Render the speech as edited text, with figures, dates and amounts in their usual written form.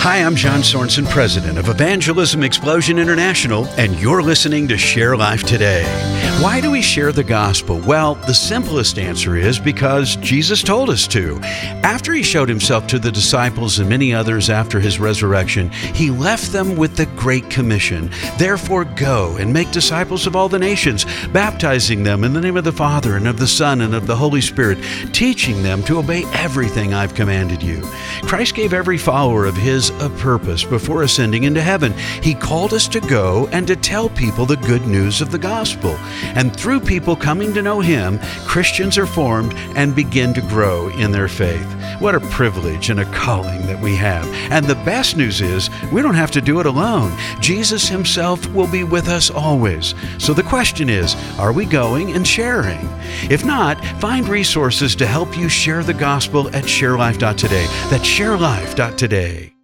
Hi, I'm John Sorensen, president of Evangelism Explosion International, and you're listening to Share Life Today. Why do we share the gospel? Well, the simplest answer is because Jesus told us to. After he showed himself to the disciples and many others after his resurrection, he left them with the Great Commission. Therefore, go and make disciples of all the nations, baptizing them in the name of the Father and of the Son and of the Holy Spirit, teaching them to obey everything I've commanded you. Christ gave every follower of his a purpose before ascending into heaven. He called us to go and to tell people the good news of the gospel. And through people coming to know him, Christians are formed and begin to grow in their faith. What a privilege and a calling that we have. And the best news is we don't have to do it alone. Jesus himself will be with us always. So the question is, are we going and sharing? If not, find resources to help you share the gospel at sharelife.today. That's sharelife.today.